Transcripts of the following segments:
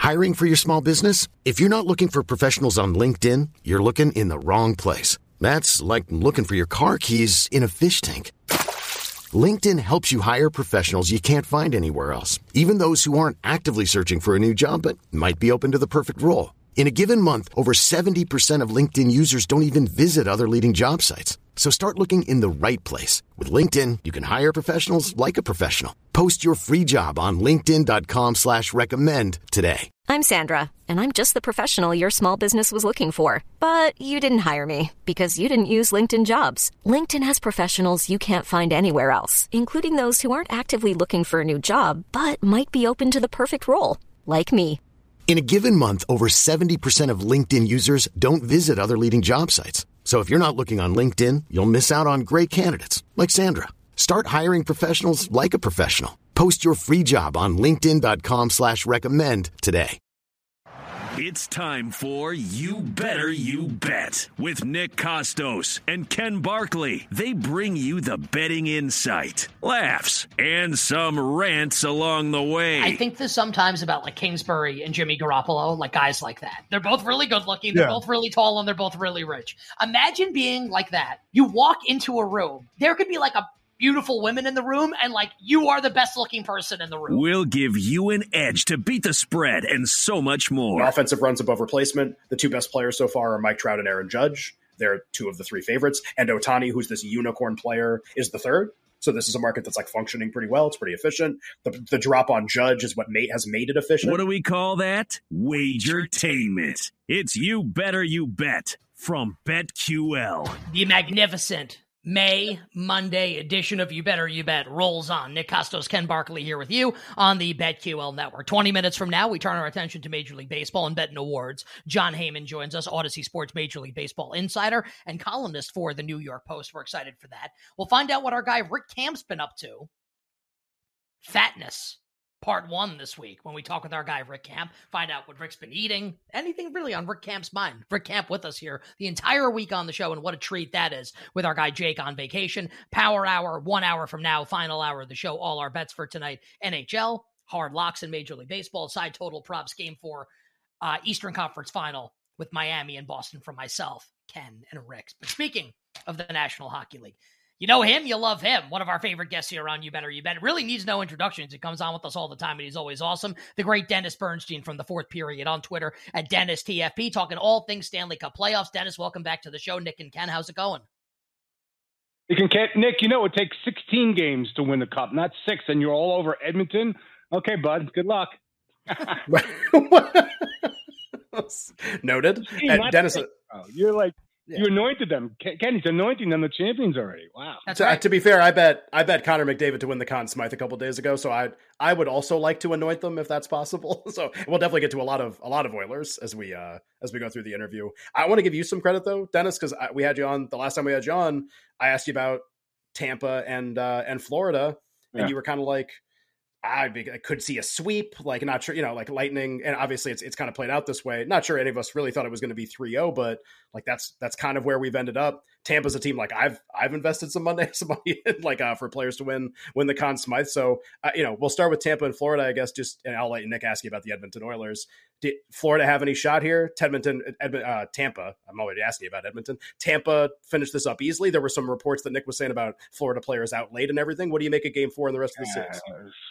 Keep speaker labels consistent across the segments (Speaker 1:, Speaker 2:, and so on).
Speaker 1: Hiring for your small business? If you're not looking for professionals on LinkedIn, you're looking in the wrong place. That's like looking for your car keys in a fish tank. LinkedIn helps you hire professionals you can't find anywhere else, even those who aren't actively searching for a new job but might be open to the perfect role. In a given month, over 70% of LinkedIn users don't even visit other leading job sites. So start looking in the right place. With LinkedIn, you can hire professionals like a professional. Post your free job on linkedin.com/recommend today.
Speaker 2: I'm Sandra, and I'm just the professional your small business was looking for. But you didn't hire me because you didn't use LinkedIn Jobs. LinkedIn has professionals you can't find anywhere else, including those who aren't actively looking for a new job, but might be open to the perfect role, like me.
Speaker 1: In a given month, over 70% of LinkedIn users don't visit other leading job sites. So if you're not looking on LinkedIn, you'll miss out on great candidates like Sandra. Start hiring professionals like a professional. Post your free job on linkedin.com/recommend today.
Speaker 3: It's time for You Better You Bet with Nick Costos and Ken Barkley. They bring you the betting insight, laughs, and some rants along the way.
Speaker 4: I think this sometimes about like Kingsbury and Jimmy Garoppolo, like guys like that. They're both really good looking. They're both really tall, and they're both really rich. Imagine being like that. You walk into a room. There could be like a beautiful women in the room, and like you are the best looking person in the room.
Speaker 3: We'll give you an edge to beat the spread and so much more.
Speaker 5: Offensive runs above replacement. The two best players so far are Mike Trout and Aaron Judge. They're two of the three favorites. And Ohtani, who's this unicorn player, is the third. So this is a market that's like functioning pretty well. It's pretty efficient. The drop on Judge is what has made it efficient.
Speaker 3: What do we call that? Wagertainment. It's You Better You Bet from BetQL.
Speaker 4: The magnificent Monday edition of You Better You Bet rolls on. Nick Costos, Ken Barkley here with you on the BetQL network. 20 minutes from now, we turn our attention to Major League Baseball and betting awards. John Heyman joins us, Odyssey Sports Major League Baseball insider and columnist for the New York Post. We're excited for that. We'll find out what our guy Rick Camp's been up to. Fatness. Part 1 this week when we talk with our guy Rick Camp, find out what Rick's been eating, anything really on Rick Camp's mind. Rick Camp with us here the entire week on the show, and what a treat that is with our guy Jake on vacation. Power Hour, 1 hour from now, final hour of the show, all our bets for tonight. NHL, hard locks in Major League Baseball, side total props, game 4, Eastern Conference final with Miami and Boston from myself, Ken, and Rick. But speaking of the National Hockey League, you know him, you love him. One of our favorite guests here on You Better You Bet. It really needs no introductions. He comes on with us all the time, and he's always awesome. The great Dennis Bernstein from the Fourth Period on Twitter at Dennis TFP, talking all things Stanley Cup playoffs. Dennis, welcome back to the show. Nick and Ken, how's it going?
Speaker 6: Nick, you know it takes 16 games to win the Cup, not 6, and you're all over Edmonton. Okay, bud, good luck.
Speaker 5: Noted. And Dennis,
Speaker 6: you're like, you anointed them. Kenny's anointing them the champions already. Wow.
Speaker 4: That's right.
Speaker 5: To be fair, I bet Connor McDavid to win the Conn Smythe a couple days ago. So I would also like to anoint them if that's possible. So we'll definitely get to a lot of Oilers as we go through the interview. I want to give you some credit though, Dennis, because we had you on the last time we had you on. I asked you about Tampa and Florida, and you were kind of like, I could see a sweep, like not sure, like Lightning, and obviously it's kind of played out this way. Not sure any of us really thought it was going to be 3-0, but like that's kind of where we've ended up. Tampa's a team like I've invested some money in, like for players to win the Conn Smythe. So we'll start with Tampa and Florida, I guess. And I'll let Nick ask you about the Edmonton Oilers. Did Florida have any shot here? Tampa. I'm already asking you about Edmonton. Tampa finished this up easily. There were some reports that Nick was saying about Florida players out late and everything. What do you make of Game 4 and the rest of the series?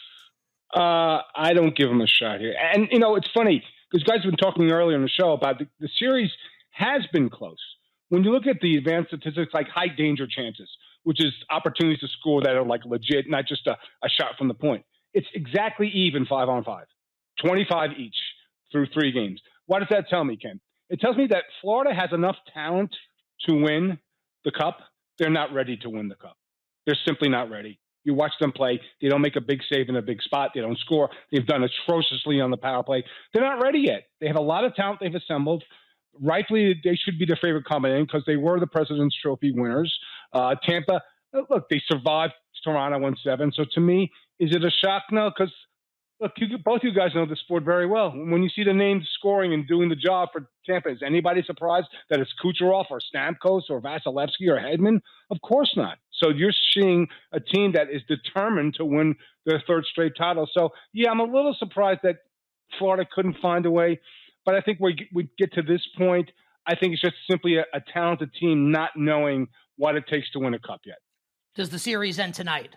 Speaker 6: I don't give them a shot here. And, it's funny because guys have been talking earlier in the show about the series has been close. When you look at the advanced statistics like high danger chances, which is opportunities to score that are like legit, not just a shot from the point, it's exactly even 5-on-5, 25 each through 3 games. What does that tell me, Ken? It tells me that Florida has enough talent to win the Cup. They're not ready to win the Cup. They're simply not ready. You watch them play. They don't make a big save in a big spot. They don't score. They've done atrociously on the power play. They're not ready yet. They have a lot of talent they've assembled. Rightfully, they should be their favorite combination because they were the President's Trophy winners. Tampa, look, they survived Toronto 1-7. So to me, is it a shock? No, because look, both you guys know the sport very well. When you see the names scoring and doing the job for Tampa, is anybody surprised that it's Kucherov or Stamkos or Vasilevsky or Hedman? Of course not. So you're seeing a team that is determined to win their 3rd straight title. So, yeah, I'm a little surprised that Florida couldn't find a way. But I think we get to this point. I think it's just simply a talented team not knowing what it takes to win a cup yet.
Speaker 4: Does the series end tonight?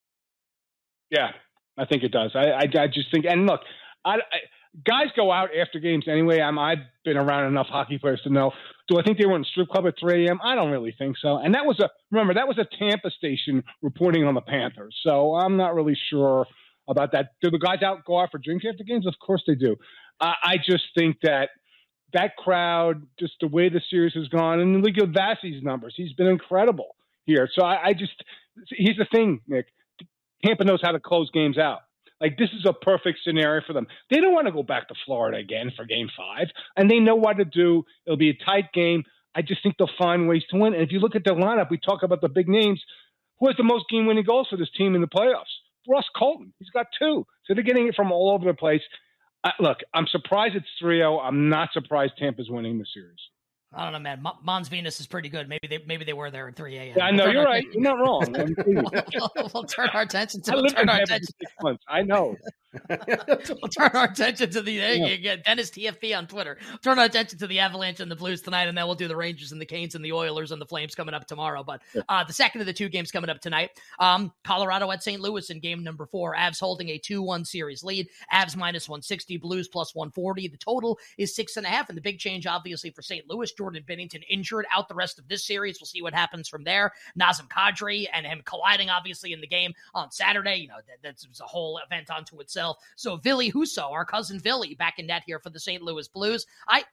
Speaker 6: Yeah, I think it does. I just think, and look, guys go out after games anyway. I've been around enough hockey players to know. Do I think they were in a strip club at 3 a.m.? I don't really think so. And that was a Tampa station reporting on the Panthers. So I'm not really sure about that. Do the guys go out for drinks after games? Of course they do. I just think that crowd, just the way the series has gone, and look at Vasi's numbers. He's been incredible here. So here's the thing, Nick. Tampa knows how to close games out. Like, this is a perfect scenario for them. They don't want to go back to Florida again for Game 5, and they know what to do. It'll be a tight game. I just think they'll find ways to win. And if you look at the lineup, we talk about the big names. Who has the most game-winning goals for this team in the playoffs? Ross Colton. He's got 2. So they're getting it from all over the place. Look, I'm surprised it's 3-0. I'm not surprised Tampa's winning the series.
Speaker 4: I don't know, man. Mons Venus is pretty good. Maybe they were there at 3 a.m.
Speaker 6: Yeah, I know, you're right. You're not wrong.
Speaker 4: We'll turn our attention to.
Speaker 6: I lived in Tampa for 6 months. I know.
Speaker 4: We'll turn our attention to Dennis TFP on Twitter. Turn our attention to the Avalanche and the Blues tonight, and then we'll do the Rangers and the Canes and the Oilers and the Flames coming up tomorrow. But the second of the 2 games coming up tonight, Colorado at St. Louis in game number 4. Avs holding a 2-1 series lead. Avs minus 160, Blues plus 140. The total is 6.5, and the big change, obviously, for St. Louis, Jordan Binnington injured out the rest of this series. We'll see what happens from there. Nazem Kadri and him colliding, obviously, in the game on Saturday. That's a whole event unto itself. So Ville Husso, our cousin Ville, back in net here for the St. Louis Blues.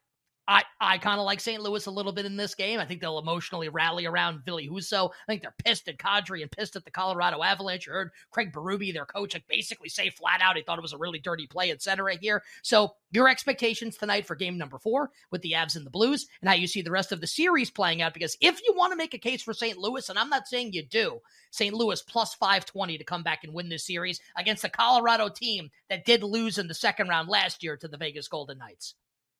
Speaker 4: I kind of like St. Louis a little bit in this game. I think they'll emotionally rally around Ville Husso. I think they're pissed at Kadri and pissed at the Colorado Avalanche. You heard Craig Berube, their coach, basically say flat out he thought it was a really dirty play, etc. here. So your expectations tonight for game number 4 with the Avs and the Blues, and how you see the rest of the series playing out, because if you want to make a case for St. Louis, and I'm not saying you do, St. Louis plus 520 to come back and win this series against a Colorado team that did lose in the second round last year to the Vegas Golden Knights.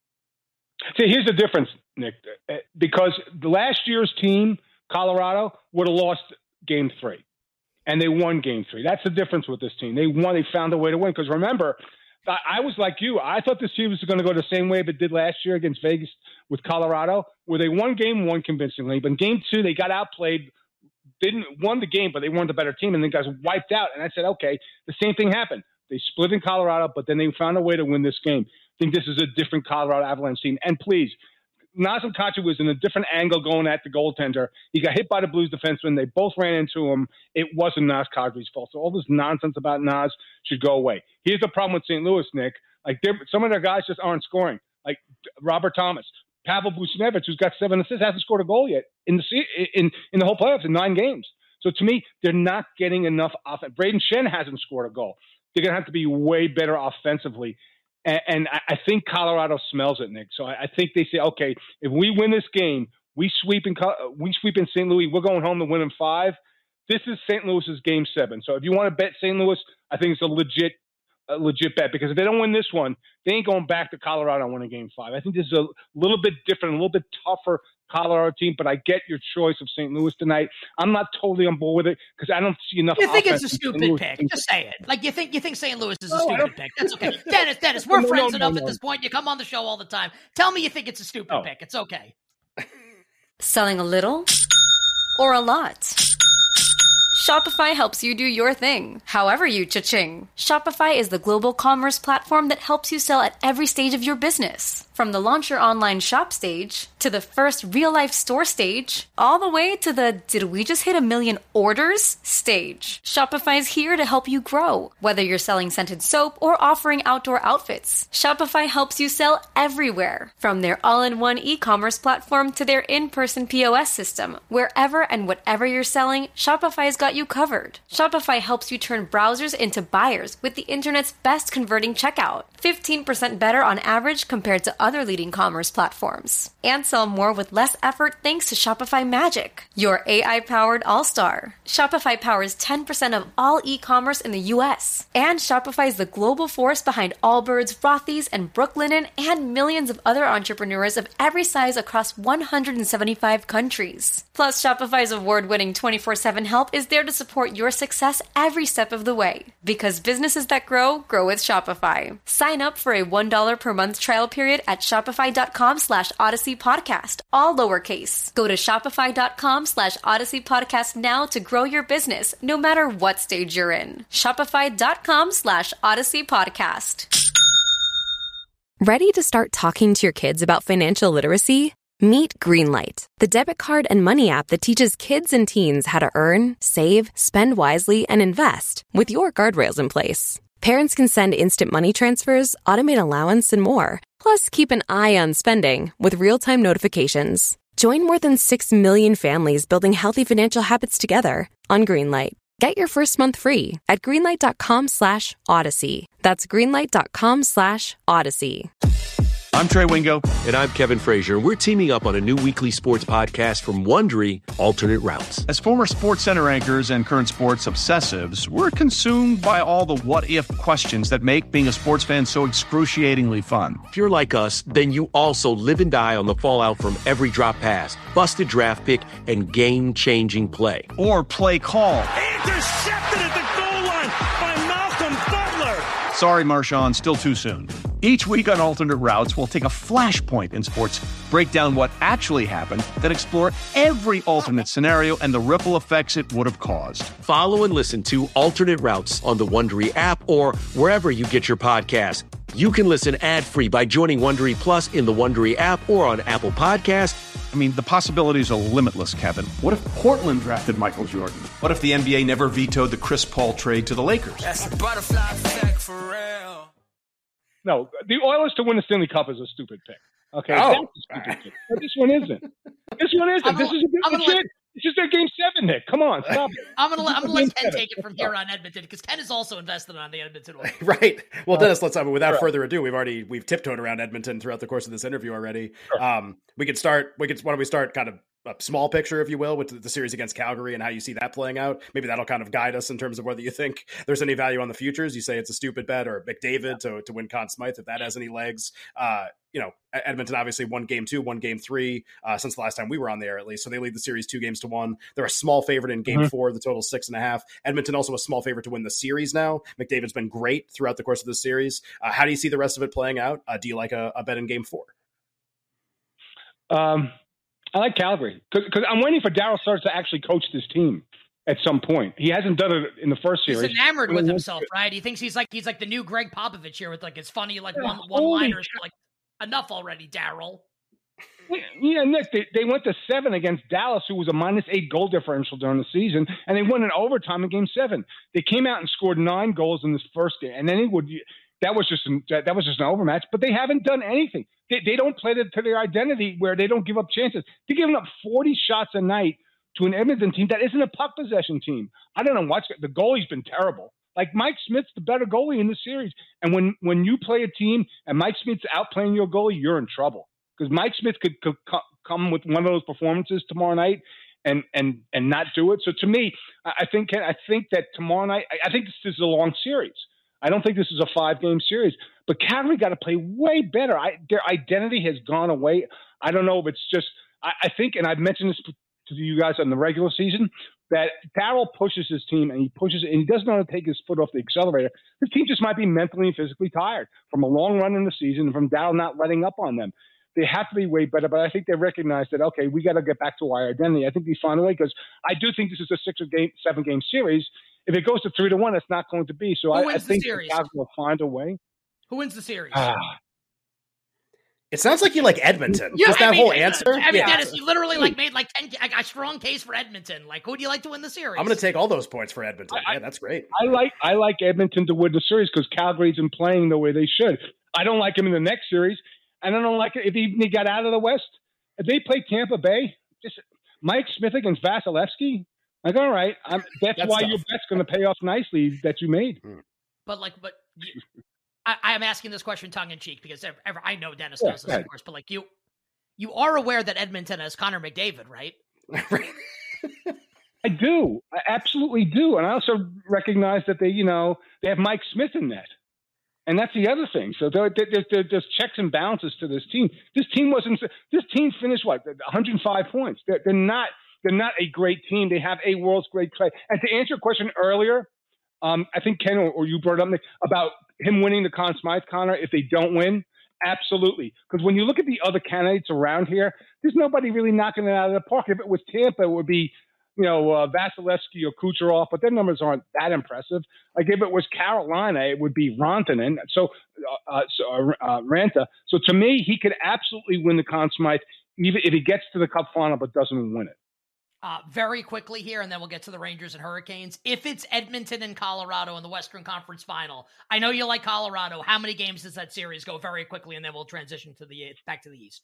Speaker 6: See, here's the difference, Nick, because the last year's team, Colorado, would have lost Game 3, and they won Game 3. That's the difference with this team. They won. They found a way to win. Because remember, I was like you. I thought the series was going to go the same way it did last year against Vegas with Colorado, where they won Game 1 convincingly, but in Game 2 they got outplayed. Won the game, but they weren't the better team, and then guys wiped out. And I said, okay, the same thing happened. They split in Colorado, but then they found a way to win this game. I think this is a different Colorado Avalanche team. And please, Nazem Kadri was in a different angle going at the goaltender. He got hit by the Blues defenseman. They both ran into him. It wasn't Naz Kadri's fault. So all this nonsense about Naz should go away. Here's the problem with St. Louis, Nick. Like, some of their guys just aren't scoring. Like Robert Thomas, Pavel Buchnevich, who's got 7 assists, hasn't scored a goal yet in the whole playoffs in 9 games. So to me, they're not getting enough offense. Braden Shen hasn't scored a goal. They're going to have to be way better offensively. And I think Colorado smells it, Nick. So I think they say, okay, if we win this game, we sweep in St. Louis, we're going home to win in 5. This is St. Louis's Game 7. So if you want to bet St. Louis, I think it's a legit bet, because if they don't win this one, they ain't going back to Colorado and winning Game 5. I think this is a little bit different, a little bit tougher Colorado team, but I get your choice of St. Louis tonight. I'm not totally on board with it because I don't see enough.
Speaker 4: You think it's a stupid pick? Just say it. Like you think St. Louis is a stupid pick. That's okay. Dennis, we're friends enough at this point. You come on the show all the time. Tell me you think it's a stupid pick. It's okay.
Speaker 7: Selling a little or a lot? Shopify helps you do your thing, however you cha-ching. Shopify is the global commerce platform that helps you sell at every stage of your business. From the launch your online shop stage, to the first real-life store stage, all the way to the did we just hit 1 million orders stage. Shopify's here to help you grow. Whether you're selling scented soap or offering outdoor outfits, Shopify helps you sell everywhere. From their all-in-one e-commerce platform to their in-person POS system, wherever and whatever you're selling, Shopify's got you covered. Shopify helps you turn browsers into buyers with the internet's best converting checkout. 15% better on average compared to other leading commerce platforms. And sell more with less effort thanks to Shopify Magic, your AI-powered all-star. Shopify powers 10% of all e-commerce in the U.S. And Shopify is the global force behind Allbirds, Rothy's, and Brooklinen, and millions of other entrepreneurs of every size across 175 countries. Plus, Shopify's award-winning 24/7 help is there to support your success every step of the way. Because businesses that grow, grow with Shopify. Sign Sign up for a $1 per month trial period at shopify.com/Odyssey Podcast, all lowercase. Go to shopify.com/Odyssey Podcast now to grow your business, no matter what stage you're in. Shopify.com/Odyssey Podcast.
Speaker 8: Ready to start talking to your kids about financial literacy? Meet Greenlight, the debit card and money app that teaches kids and teens how to earn, save, spend wisely, and invest with your guardrails in place. Parents can send instant money transfers, automate allowance, and more. Plus, keep an eye on spending with real-time notifications. Join more than 6 million families building healthy financial habits together on Greenlight. Get your first month free at greenlight.com/Odyssey. That's greenlight.com/Odyssey.
Speaker 9: I'm Trey Wingo.
Speaker 10: And I'm Kevin Frazier. We're teaming up on a new weekly sports podcast from Wondery, Alternate Routes.
Speaker 9: As former SportsCenter anchors and current sports obsessives, we're consumed by all the what-if questions that make being a sports fan so excruciatingly fun.
Speaker 10: If you're like us, then you also live and die on the fallout from every drop pass, busted draft pick, and game-changing play.
Speaker 9: Or play call.
Speaker 3: Intercepted at the goal line by Malcolm Butler.
Speaker 9: Sorry, Marshawn, still too soon. Each week on Alternate Routes, we'll take a flashpoint in sports, break down what actually happened, then explore every alternate scenario and the ripple effects it would have caused.
Speaker 10: Follow and listen to Alternate Routes on the Wondery app or wherever you get your podcasts. You can listen ad-free by joining Wondery Plus in the Wondery app or on Apple Podcasts.
Speaker 9: I mean, the possibilities are limitless, Kevin.
Speaker 11: What if Portland drafted Michael Jordan? What if the NBA never vetoed the Chris Paul trade to the Lakers?
Speaker 12: That's a butterfly effect for real.
Speaker 6: No, the Oilers to win the Stanley Cup is a stupid pick. Okay,
Speaker 5: Oh.
Speaker 6: that's a stupid pick. But this one isn't. This one isn't. This is a good shit. It's just their game 7, Nick. Come on, stop it.
Speaker 4: I'm gonna let Ken take it from here on Edmonton because Ken is also invested on the Edmonton Oilers.
Speaker 5: Right. Well, Dennis, without further ado, we've tiptoed around Edmonton throughout the course of this interview already.
Speaker 6: Sure.
Speaker 5: Why don't we start kind of a small picture, if you will, with the series against Calgary and how you see that playing out. Maybe that'll kind of guide us in terms of whether you think there's any value on the futures. You say it's a stupid bet, or McDavid to win Conn Smythe, if that has any legs. Edmonton obviously won game 2, won game 3 since the last time we were on the air, at least. So they lead the series 2-1. They're a small favorite in game 4. The total 6.5. Edmonton also a small favorite to win the series now. McDavid's been great throughout the course of the series. How do you see the rest of it playing out? Do you like a bet in game 4?
Speaker 6: I like Calgary because I'm waiting for Daryl Sutter to actually coach this team at some point. He hasn't done it in the first series.
Speaker 4: He's enamored with himself, right? He thinks he's like the new Greg Popovich here with like his funny one-liners. Like, enough already, Daryl.
Speaker 6: Yeah, Nick, they went to 7 against Dallas, who was a -8 goal differential during the season, and they won in overtime in game 7. They came out and scored 9 goals in this first game, and then that was just an overmatch. But they haven't done anything. They don't play to their identity where they don't give up chances. They're giving up 40 shots a night to an Edmonton team that isn't a puck possession team. I don't know the goalie's been terrible. Like, Mike Smith's the better goalie in this series, and when you play a team and Mike Smith's outplaying your goalie, you're in trouble. Because Mike Smith could come with one of those performances tomorrow night and not do it. So to me, I think that tomorrow night, I think this is a long series. I don't think this is a 5-game series. But Calgary got to play way better. Their identity has gone away. I don't know if it's just I think, and I've mentioned this to you guys on the regular season, that Darryl pushes his team and he doesn't want to take his foot off the accelerator. His team just might be mentally and physically tired from a long run in the season and from Darryl not letting up on them. They have to be way better, but I think they recognize that, okay, we got to get back to our identity. I think they find a way, because I do think this is a 7-game series. If it goes to 3-1, it's not going to be. So I think the Cavs will find a way.
Speaker 4: Who wins the series?
Speaker 5: It sounds like you like Edmonton. Just that whole answer.
Speaker 4: Dennis, you literally made a strong case for Edmonton. Like, who do you like to win the series?
Speaker 5: I'm going to take all those points for Edmonton. That's great.
Speaker 6: I like Edmonton to win the series because Calgary's been playing the way they should. I don't like him in the next series, and I don't like it if he got out of the West. If they play Tampa Bay, just Mike Smith against Vasilevsky, like, all right, that's why tough. Your bet's going to pay off nicely that you made.
Speaker 4: But I am asking this question tongue in cheek because I know Dennis knows this, of course, but like you are aware that Edmonton has Connor McDavid, right?
Speaker 6: I do. I absolutely do. And I also recognize that they have Mike Smith in that. And that's the other thing. So there's checks and balances to this team. This team finished 105 points. They're not a great team. They have a world's great play. And to answer your question earlier I think Ken or you brought up about him winning the Conn Smythe, Connor, if they don't win. Absolutely. Because when you look at the other candidates around here, there's nobody really knocking it out of the park. If it was Tampa, it would be, Vasilevsky or Kucherov, but their numbers aren't that impressive. Like if it was Carolina, it would be Rantanen. Ranta. So to me, he could absolutely win the Conn Smythe, even if he gets to the Cup final but doesn't win it.
Speaker 4: Very quickly here, and then we'll get to the Rangers and Hurricanes. If it's Edmonton and Colorado in the Western Conference Final, I know you like Colorado. How many games does that series go? Very quickly, and then we'll transition to back to the East.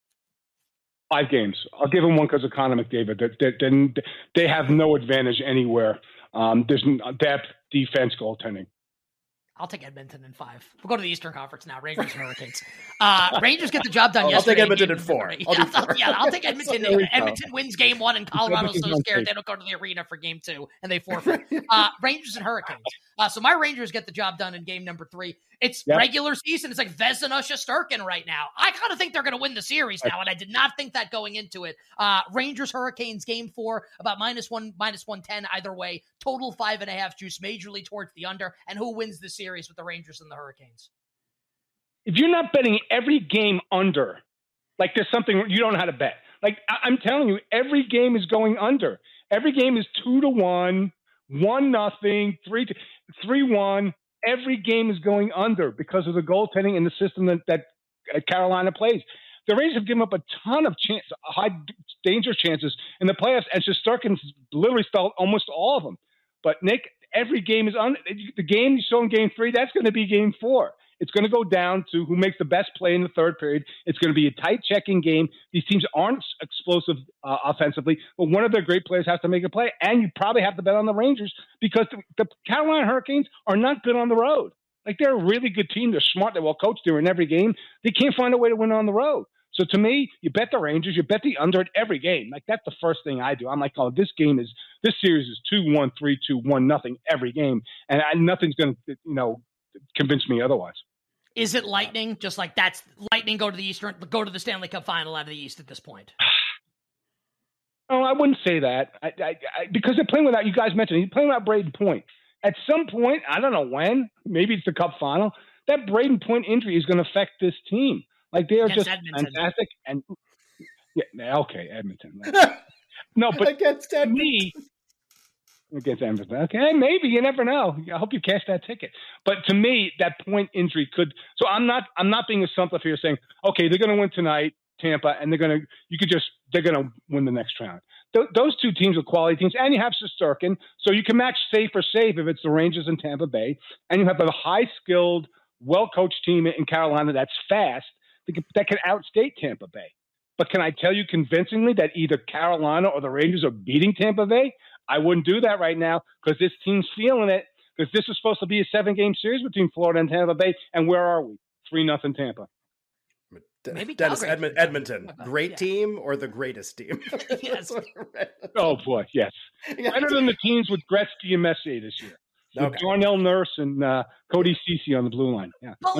Speaker 6: 5 games. I'll give them one because of Connor McDavid. They have no advantage anywhere. There's depth, defense, goaltending.
Speaker 4: I'll take Edmonton in 5. We'll go to the Eastern Conference now. Rangers and Hurricanes. Rangers get the job done yesterday.
Speaker 5: I'll take Edmonton in 4.
Speaker 4: I'll take Edmonton. Edmonton wins game 1, and Colorado's so scared they don't go to the arena for game 2, and they forfeit. Rangers and Hurricanes. So my Rangers get the job done in game number 3. It's regular season. It's like Vezina Shesterkin right now. I kind of think they're going to win the series now, and I did not think that going into it. Rangers Hurricanes game 4, about -1, -110 either way. Total 5.5 juice, majorly towards the under. And who wins the series with the Rangers and the Hurricanes?
Speaker 6: If you're not betting every game under, like there's something you don't know how to bet. Like I'm telling you, every game is going under. Every game is 2-1, 1-0, 3-1. Every game is going under because of the goaltending and the system that Carolina plays. The Rangers have given up a ton of high danger chances in the playoffs, and Shesterkin's literally stole almost all of them. But Nick, every game is under. The game you saw in game 3, that's going to be game 4. It's going to go down to who makes the best play in the third period. It's going to be a tight checking game. These teams aren't explosive offensively, but one of their great players has to make a play. And you probably have to bet on the Rangers because the Carolina Hurricanes are not good on the road. Like they're a really good team. They're smart. They're well coached. They're in every game. They can't find a way to win on the road. So to me, you bet the Rangers, you bet the under at every game. Like that's the first thing I do. I'm like, this series is 2-1, 3-2, 1-0 every game. And nothing's going to, convince me otherwise.
Speaker 4: Is it Lightning? Just like that's Lightning go to the Stanley Cup final out of the East at this point?
Speaker 6: Oh, I wouldn't say that. I because they're playing without, you guys mentioned, he's playing without Braden Point. At some point, I don't know when, maybe it's the Cup final, that Braden Point injury is going to affect this team. Like they are just fantastic. And okay, Edmonton. No, but against Edmonton. Against Edmonton. Okay, maybe. You never know. I hope you cash that ticket. But to me, that Point injury could. So I'm not being assumptive here, saying, okay, they're going to win tonight, Tampa, and they're going to win the next round. Those two teams are quality teams, and you have Shesterkin, so you can match safe or safe if it's the Rangers and Tampa Bay, and you have a high-skilled, well-coached team in Carolina that's fast that can outstate Tampa Bay. But can I tell you convincingly that either Carolina or the Rangers are beating Tampa Bay? I wouldn't do that right now because this team's feeling it, because this is supposed to be a 7-game series between Florida and Tampa Bay, and where are we? 3-0 Tampa.
Speaker 4: Maybe
Speaker 5: Dennis, Edmonton, great team or the greatest team?
Speaker 4: Yes.
Speaker 6: Oh, boy, yes. Better than the teams with Gretzky and Messier this year. With Darnell Nurse and Cody Ceci on the blue line. Yeah,
Speaker 4: but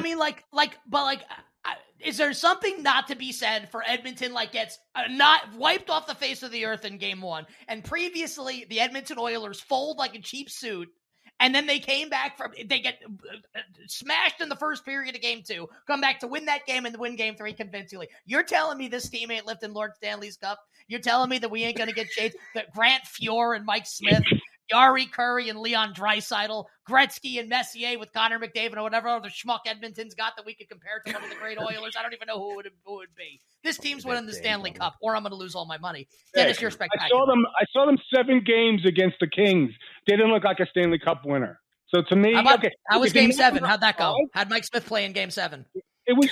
Speaker 4: 100%. Is there something not to be said for Edmonton, gets not wiped off the face of the earth in game 1, and previously the Edmonton Oilers fold like a cheap suit, and then they came back they get smashed in the first period of game 2, come back to win that game and win game 3 convincingly. You're telling me this team ain't lifting Lord Stanley's Cup? You're telling me that we ain't going to get shades? That Grant Fuhr and Mike Smith, Yari Curry and Leon Draisaitl, Gretzky and Messier with Connor McDavid or whatever other schmuck Edmonton's got that we could compare to one of the great Oilers. I don't even know who it would be. This team's winning the Stanley Cup, or I'm going to lose all my money. Dennis, you're spectacular.
Speaker 6: I saw them 7 games against the Kings. They didn't look like a Stanley Cup winner. So to me,
Speaker 4: how was game 7? How'd that go? How'd Mike Smith play in game 7?
Speaker 6: It was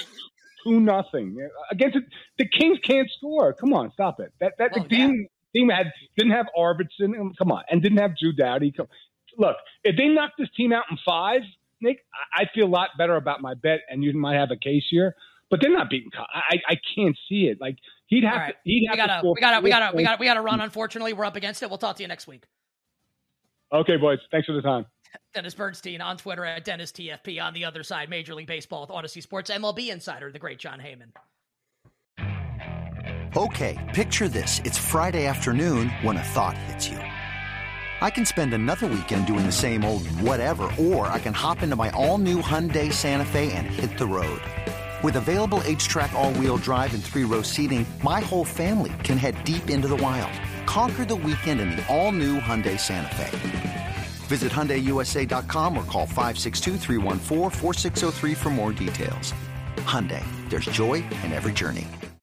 Speaker 6: 2-0 against it. The Kings can't score. Come on, stop it. The team didn't have Arvidsson, come on, and didn't have Drew Doughty. Look, if they knock this team out in 5, Nick, I feel a lot better about my bet, and you might have a case here. But they're not beating. I can't see it. Like he'd have to. We gotta
Speaker 4: run. Unfortunately, we're up against it. We'll talk to you next week.
Speaker 6: Okay, boys. Thanks for the time.
Speaker 4: Dennis Bernstein on Twitter at DennisTFP. On the other side, Major League Baseball with Odyssey Sports MLB insider, the great John Heyman.
Speaker 13: Okay, picture this. It's Friday afternoon when a thought hits you. I can spend another weekend doing the same old whatever, or I can hop into my all-new Hyundai Santa Fe and hit the road. With available H-Track all-wheel drive and 3-row seating, my whole family can head deep into the wild. Conquer the weekend in the all-new Hyundai Santa Fe. Visit HyundaiUSA.com or call 562-314-4603 for more details. Hyundai, there's joy in every journey.